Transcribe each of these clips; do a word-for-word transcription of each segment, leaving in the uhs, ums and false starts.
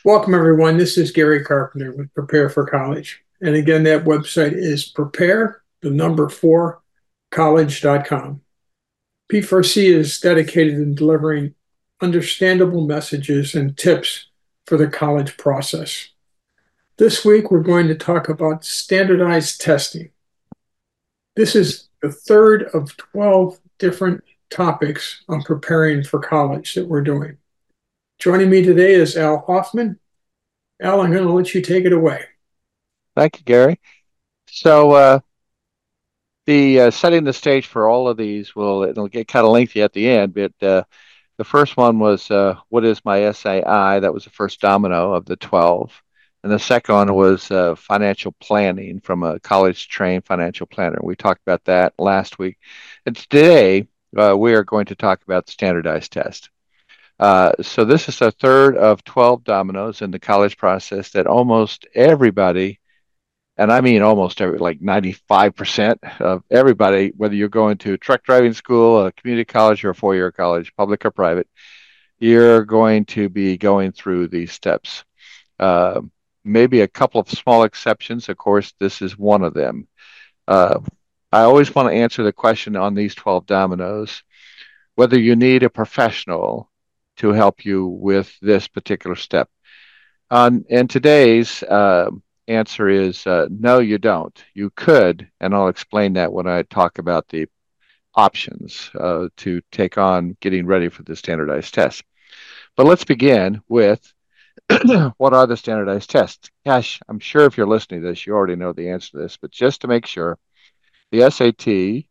Welcome, everyone. This is Gary Carpenter with Prepare for College. And again, that website is prepare, the number four, college dot com. P four C is dedicated in delivering understandable messages and tips for the college process. This week, we're going to talk about standardized testing. This is the third of twelve different topics on preparing for college that we're doing. Joining me today is Al Hoffman. Al, I'm going to let you take it away. Thank you, Gary. So, uh, the uh, setting the stage for all of these will it'll get kind of lengthy at the end, but uh, the first one was uh, what is my S A I? That was the first domino of the twelve. And the second one was uh, financial planning from a college trained financial planner. We talked about that last week. And today, uh, we are going to talk about the standardized test. Uh, so this is the third of twelve dominoes in the college process that almost everybody, and I mean almost every, like ninety-five percent of everybody, whether you're going to a truck driving school, a community college, or a four-year college, public or private, you're going to be going through these steps. Uh, Maybe a couple of small exceptions. Of course, this is one of them. Uh, I always want to answer the question on these twelve dominoes, whether you need a professional to help you with this particular step. Um, and today's uh, answer is uh, no, you don't. You could, and I'll explain that when I talk about the options uh, to take on getting ready for the standardized test. But let's begin with what are the standardized tests? Gosh, I'm sure if you're listening to this, you already know the answer to this, but just to make sure, the S A T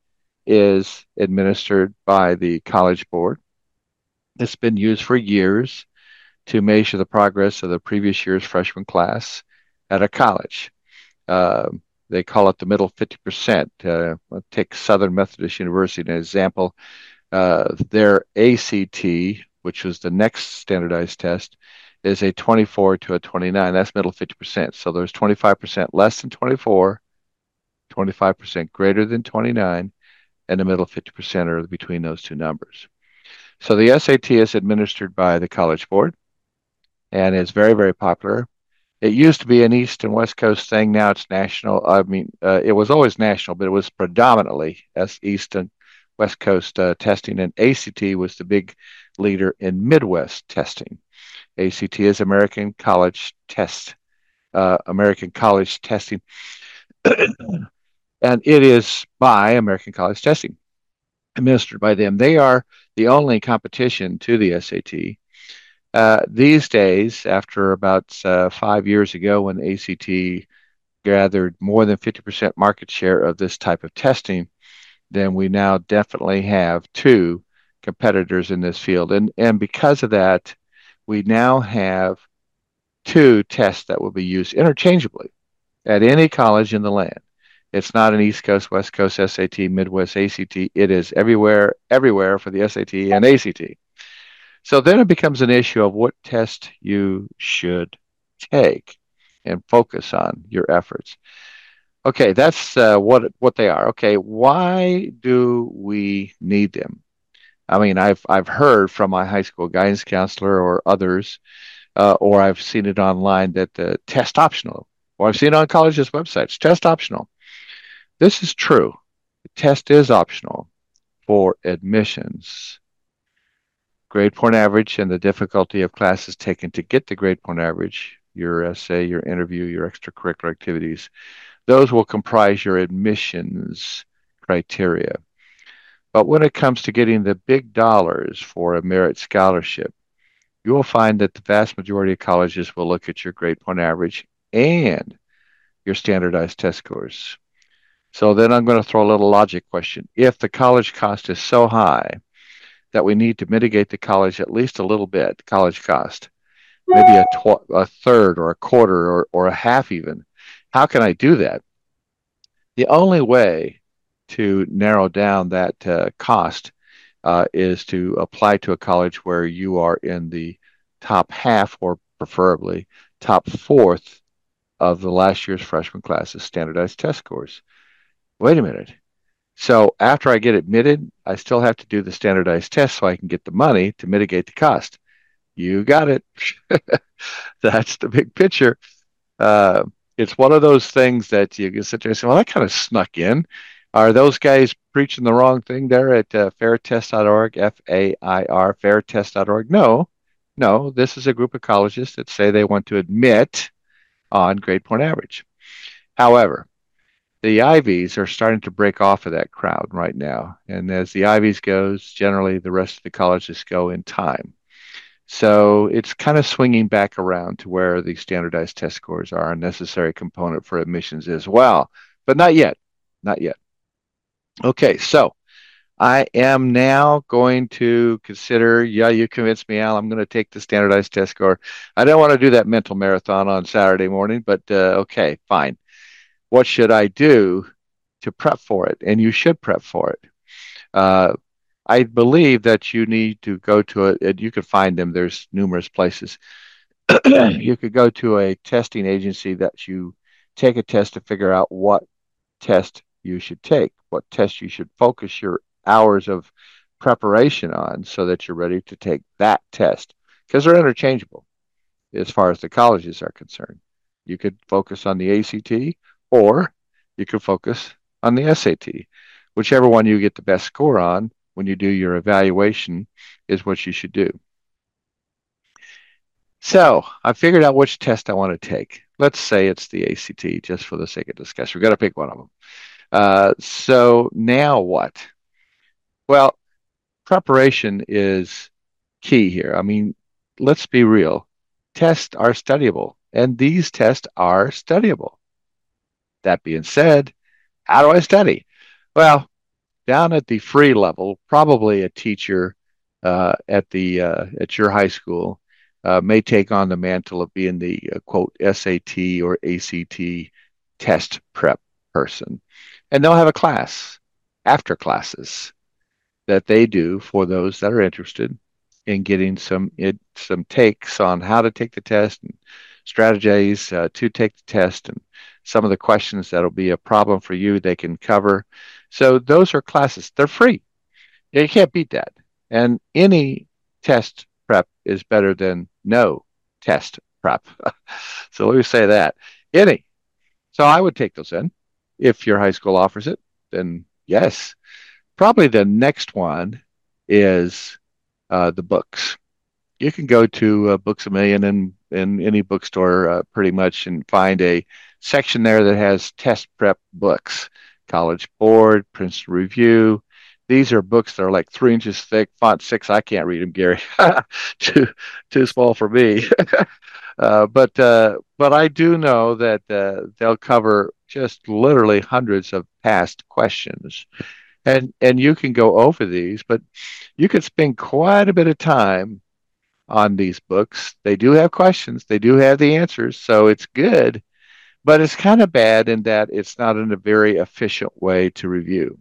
is administered by the College Board. It's been used for years to measure the progress of the previous year's freshman class at a college. Uh, they call it the middle fifty percent. Uh, I'll take Southern Methodist University as an example. Uh, their A C T, which was the next standardized test, is a twenty-four to a twenty-nine. That's middle fifty percent. So there's twenty-five percent less than twenty-four, twenty-five percent greater than twenty-nine, and the middle fifty percent are between those two numbers. So the S A T is administered by the College Board and is very, very popular. It used to be an East and West Coast thing. Now it's national. I mean, uh, it was always national, but it was predominantly as East and West Coast uh, testing. And A C T was the big leader in Midwest testing. A C T is American College Test, uh, American College Testing, and it is by American College Testing, administered by them. They are the only competition to the S A T. Uh, these days, after about uh, five years ago, when A C T gathered more than fifty percent market share of this type of testing, then we now definitely have two competitors in this field. And, and because of that, we now have two tests that will be used interchangeably at any college in the land. It's not an East Coast, West Coast S A T, Midwest A C T. It is everywhere, everywhere for the S A T and A C T. So then it becomes an issue of what test you should take and focus on your efforts. Okay, that's uh, what what they are. Okay, why do we need them? I mean, I've I've heard from my high school guidance counselor or others, uh, or I've seen it online that the test optional, or I've seen it on colleges' websites, test optional. This is true. The test is optional for admissions. Grade point average and the difficulty of classes taken to get the grade point average, your essay, your interview, your extracurricular activities, those will comprise your admissions criteria. But when it comes to getting the big dollars for a merit scholarship, you will find that the vast majority of colleges will look at your grade point average and your standardized test scores. So then I'm going to throw a little logic question. If the college cost is so high that we need to mitigate the college at least a little bit, college cost, maybe a, tw- a third or a quarter or, or a half even, how can I do that? The only way to narrow down that uh, cost uh, is to apply to a college where you are in the top half or preferably top fourth of the last year's freshman class's standardized test scores. Wait a minute. So after I get admitted, I still have to do the standardized test so I can get the money to mitigate the cost. You got it. That's the big picture. Uh, it's one of those things that you can sit there and say, well, that kind of snuck in. Are those guys preaching the wrong thing there at uh, fairtest dot org, F A I R, fairtest dot org? No, no, this is a group of colleges that say they want to admit on grade point average. However, the Ivies are starting to break off of that crowd right now. And as the Ivies goes, generally the rest of the colleges go in time. So it's kind of swinging back around to where the standardized test scores are a necessary component for admissions as well, but not yet, not yet. Okay, so I am now going to consider, yeah, you convinced me, Al, I'm going to take the standardized test score. I don't want to do that mental marathon on Saturday morning, but uh, okay, fine. What should I do to prep for it? And you should prep for it. Uh, I believe that you need to go to it, and you can find them. There's numerous places. You could go to a testing agency that you take a test to figure out what test you should take, what test you should focus your hours of preparation on so that you're ready to take that test because they're interchangeable as far as the colleges are concerned. You could focus on the A C T or you could focus on the S A T. Whichever one you get the best score on when you do your evaluation is what you should do. So I figured out which test I want to take. Let's say it's the A C T, just for the sake of discussion. We've got to pick one of them. Uh, so now what? Well, preparation is key here. I mean, let's be real. Tests are studyable, and these tests are studyable. That being said, how do I study? Well, down at the free level, probably a teacher uh, at the uh, at your high school uh, may take on the mantle of being the uh, quote S A T or A C T test prep person, and they'll have a class after classes that they do for those that are interested in getting some it, some takes on how to take the test and strategies uh, to take the test and some of the questions that'll be a problem for you they can cover. So those are classes. They're free. You can't beat that. And any test prep is better than no test prep. So let me say that. Any. So I would take those in. If your high school offers it, then yes. Probably the next one is uh, the books. You can go to uh, Books a Million in, in any bookstore uh, pretty much and find a section there that has test prep books. College Board, Princeton Review. These are books that are like three inches thick, font six. I can't read them, Gary. too too small for me. uh, but uh, but I do know that uh, they'll cover just literally hundreds of past questions, and and you can go over these, but you could spend quite a bit of time on these books. They do have questions. They do have the answers, so it's good. But it's kind of bad in that it's not in a very efficient way to review.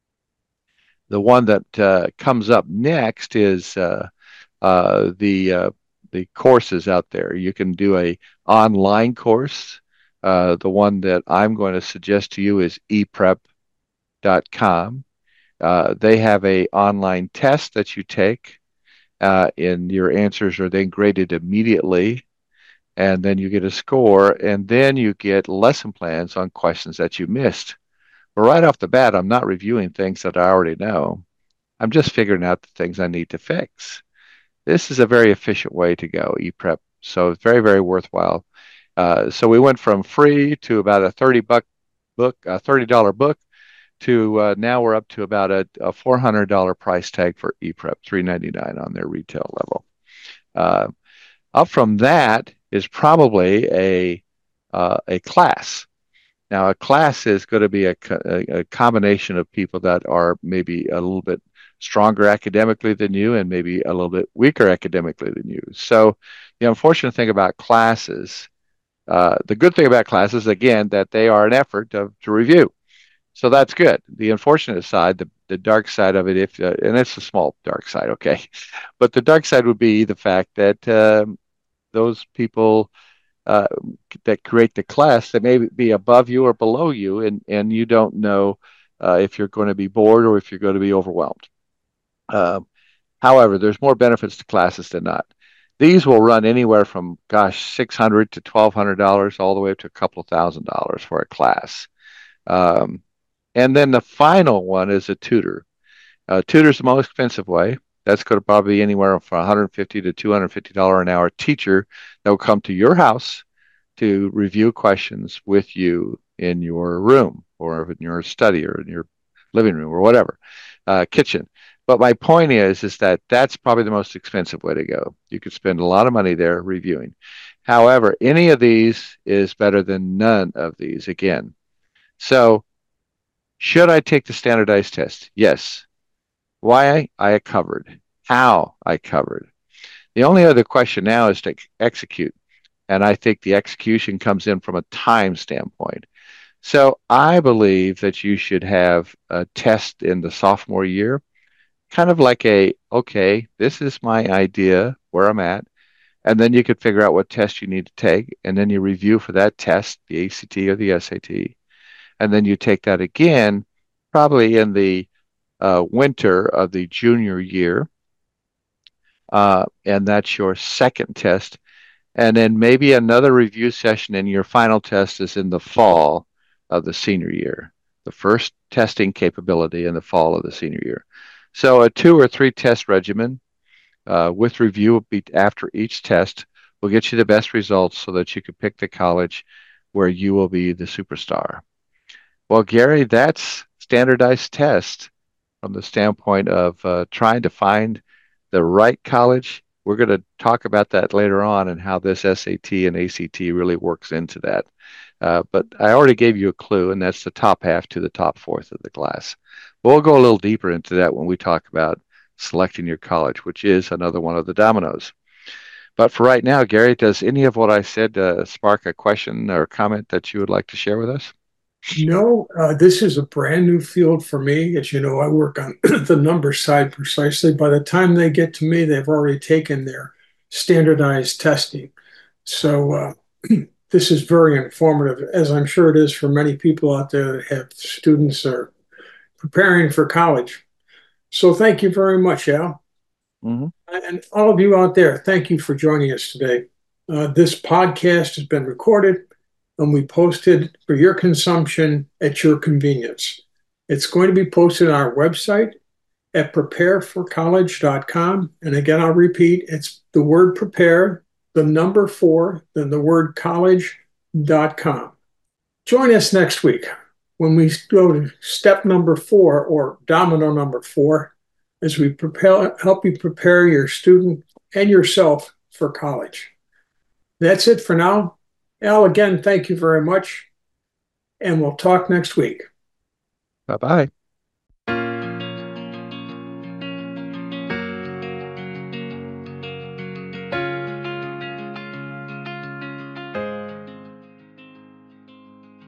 The one that uh, comes up next is uh, uh, the uh, the courses out there. You can do a online course. Uh, the one that I'm going to suggest to you is e prep dot com. Uh, they have a online test that you take, uh, and your answers are then graded immediately, and then you get a score, and then you get lesson plans on questions that you missed. But right off the bat, I'm not reviewing things that I already know. I'm just figuring out the things I need to fix. This is a very efficient way to go, e prep. So it's very, very worthwhile. Uh, so we went from free to about a thirty buck book, a thirty dollar book, to uh, now we're up to about a, a four hundred dollar price tag for e prep, three ninety-nine on their retail level. Uh, up from that is probably a uh, a class. Now, a class is going to be a, a, a combination of people that are maybe a little bit stronger academically than you and maybe a little bit weaker academically than you. So the unfortunate thing about classes, uh, the good thing about classes, again, that they are an effort to, to review. So that's good. The unfortunate side, the, the dark side of it, if uh, and it's a small dark side, okay, but the dark side would be the fact that um, those people uh, that create the class that may be above you or below you, and and you don't know uh, if you're going to be bored or if you're going to be overwhelmed. Um, however, there's more benefits to classes than not. These will run anywhere from, gosh, six hundred to twelve hundred dollars all the way up to a couple of thousand dollars for a class. Um, and then the final one is a tutor. Uh, tutor's the most expensive way. That's going to probably be anywhere from one hundred fifty to two hundred fifty dollars an hour teacher that will come to your house to review questions with you in your room or in your study or in your living room or whatever, uh, kitchen. But my point is, is that that's probably the most expensive way to go. You could spend a lot of money there reviewing. However, any of these is better than none of these again. So should I take the standardized test? Yes. Why? I covered. How? I covered. The only other question now is to execute. And I think the execution comes in from a time standpoint. So I believe that you should have a test in the sophomore year, kind of like a, okay, this is my idea where I'm at. And then you could figure out what test you need to take. And then you review for that test, the A C T or the S A T. And then you take that again, probably in the uh, winter of the junior year. Uh, and that's your second test. And then maybe another review session, and your final test is in the fall of the senior year, the first testing capability in the fall of the senior year. So a two or three test regimen uh, with review after each test will get you the best results so that you can pick the college where you will be the superstar. Well, Gary, that's standardized test from the standpoint of uh, trying to find the right college. We're going to talk about that later on and how this S A T and A C T really works into that. Uh, but I already gave you a clue, and that's the top half to the top fourth of the class. We'll go a little deeper into that when we talk about selecting your college, which is another one of the dominoes. But for right now, Gary, does any of what I said uh, spark a question or comment that you would like to share with us? No, uh, this is a brand new field for me. As you know, I work on the number side precisely. By the time they get to me, they've already taken their standardized testing. So uh, this is very informative, as I'm sure it is for many people out there that have students that are preparing for college. So thank you very much, Al. Mm-hmm. And all of you out there, thank you for joining us today. Uh, this podcast has been recorded and we posted for your consumption at your convenience. It's going to be posted on our website at prepare for college dot com. And again, I'll repeat, it's the word prepare, the number four, then the word college dot com. Join us next week when we go to step number four, or domino number four, as we prepare, help you prepare your student and yourself for college. That's it for now. Al, again, thank you very much, and we'll talk next week. Bye-bye.